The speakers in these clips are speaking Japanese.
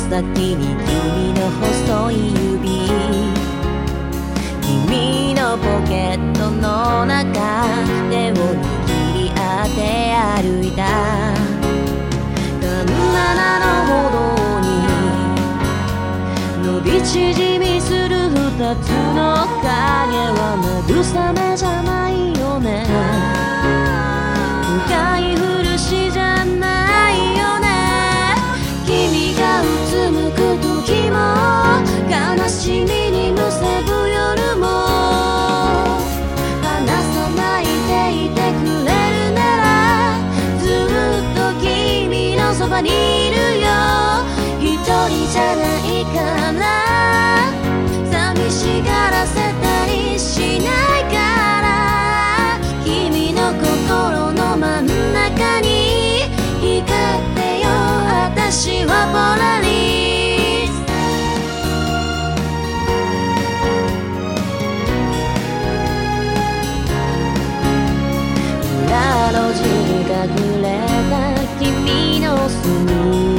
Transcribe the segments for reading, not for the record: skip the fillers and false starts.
先に君の細い指、君のポケットの中、手を握り合って歩いた。環七の歩道に伸び縮みする二つの影は慰めじゃないよね。深い苦しじゃないよね。君がうつむく時も悲しみにむせぶ夜も離さないでいてくれるなら、ずっと君のそばにいるよ。一人じゃないから寂しがらせたりしないから、君の心の真ん中に光ってよ。私はポラリス。裏路地に隠れた君の隅、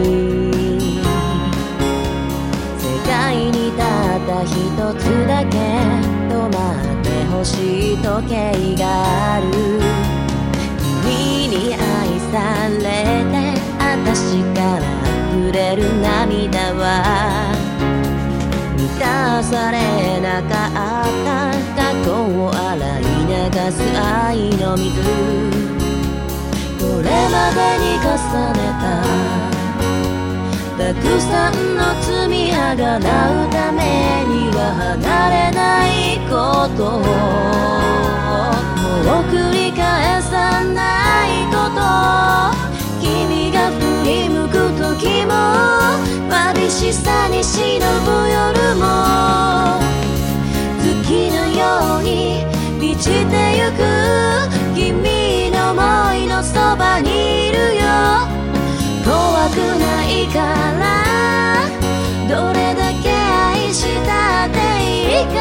世界にたった一つだけ止まってほしい時計がある。君に愛されて私から溢れる涙は満たされなかった過去を洗い流す愛の水。これまでに重ねたたくさんの罪あがらうためには離れないことをもう繰り返さないこと。君が振り向く時も眩しさに忍ぶ夜も月のように満ちてゆく君の想いのそばにいるよ。怖くないからどれだけ愛したっていいから、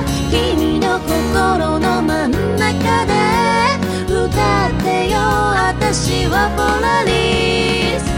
君の心の真ん中で歌ってよ。私はポラリス。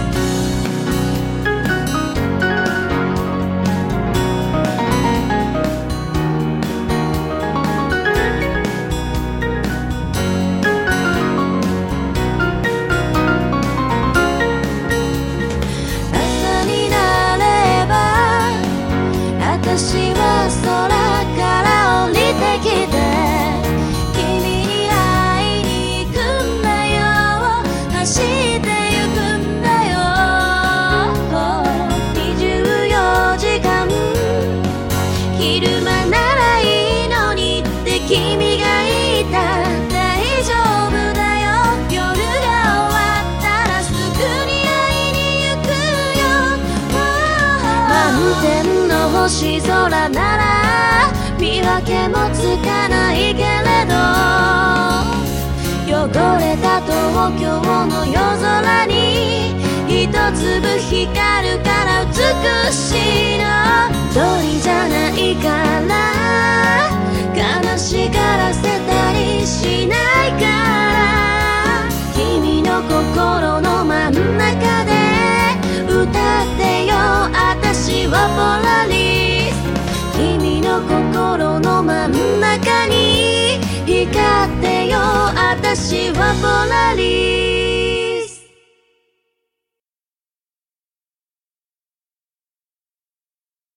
私は空から降りてきて君に会いに行くんだよ。走ってゆくんだよ。24時間昼間ならいいのにって君が言った。大丈夫だよ。夜が終わったらすぐに会いに行くよ。満天の星空なら見分けもつかないけれど、汚れた東京の夜空に一粒光るから美しいの。一人じゃないから悲しがらせたりしないから、君の心の真ん中で歌ってよ。私はポラリス。君の心の真ん中に光ってよ。私はポラリス。